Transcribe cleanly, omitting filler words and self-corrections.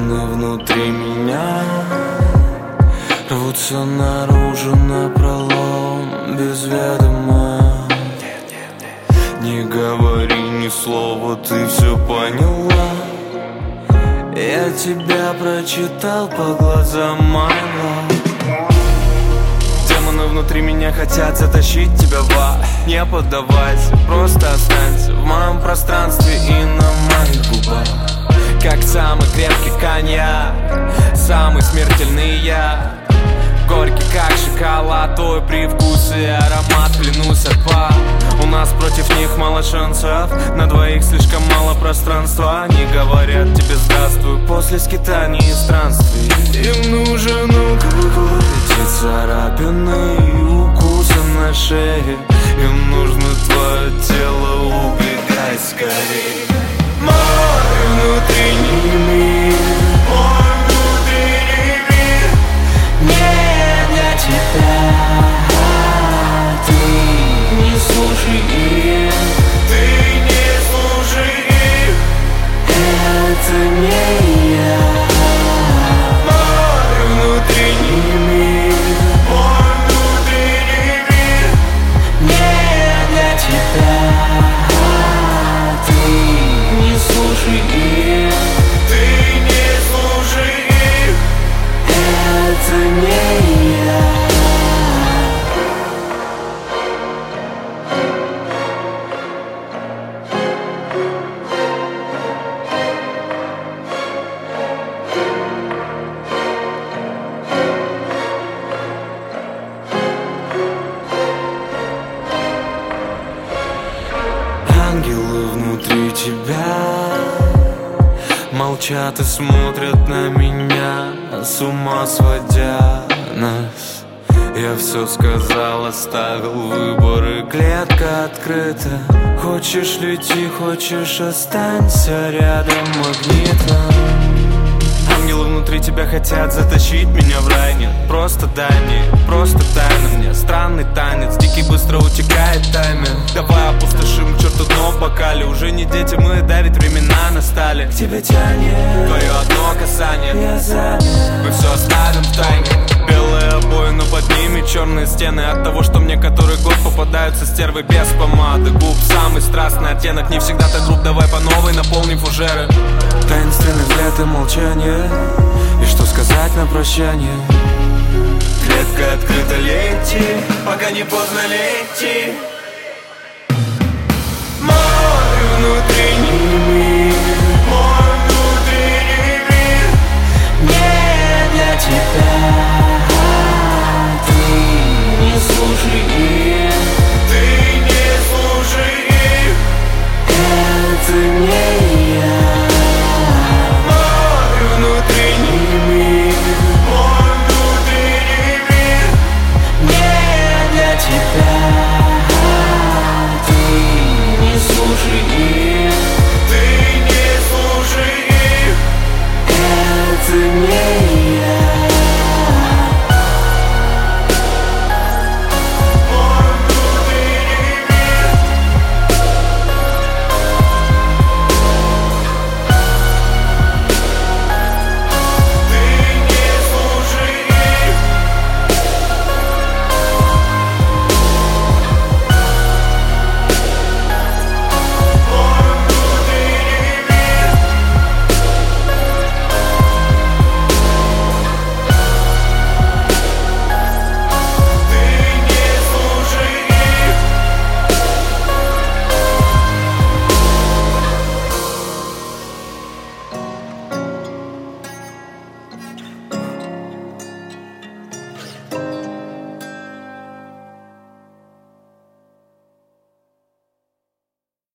Демоны внутри меня рвутся наружу напролом без ведома. Не говори ни слова, ты все поняла. Я тебя прочитал по глазам, my love. Демоны внутри меня хотят затащить тебя в ад. Не поддавайся, просто останься в моем пространстве и на моих губах. Как самый крепкий коньяк, самый смертельный яд. Горький как шоколад, твой привкус и аромат, клянусь, отпад. У нас против них мало шансов, на двоих слишком мало пространства. Они говорят тебе здравствуй после скитаний и странствий. Им нужен алкоголь, эти царапины и укусы на шее. Им нужно твое тело, убегай скорей. Мой внутренний мир, мой внутренний мир не для тебя. Ты не слушай их, ты не слушай их. Это не я. Мой внутренний мир, мой внутренний мир не для тебя. Слушай их, ты не слушай их. Это не я. Ангелы внутри тебя молчат и смотрят на меня, с ума сводя нас. Я все сказал, оставил выбор, и клетка открыта. Хочешь лети, хочешь останься рядом магнитно. Ангелы внутри тебя хотят затащить меня в рай. Нет, просто дай мне, просто тайна мне. Странный танец, дикий быстро утекает таймер. Давай опустошим к черту дно в бокале. Уже не дети мы, да ведь времена настали. К тебе тянет твое одно касание. Я занят. Мы все оставим в тайне. Белые обои, но под ними черные стены. От того, что мне который год попадаются стервы без помады. Губ самый страстный оттенок, не всегда так груб. Давай по новой наполним фужеры. Таинственный взгляд и молчание. И что сказать на прощание? Клетка открыта, лети, пока не поздно лети.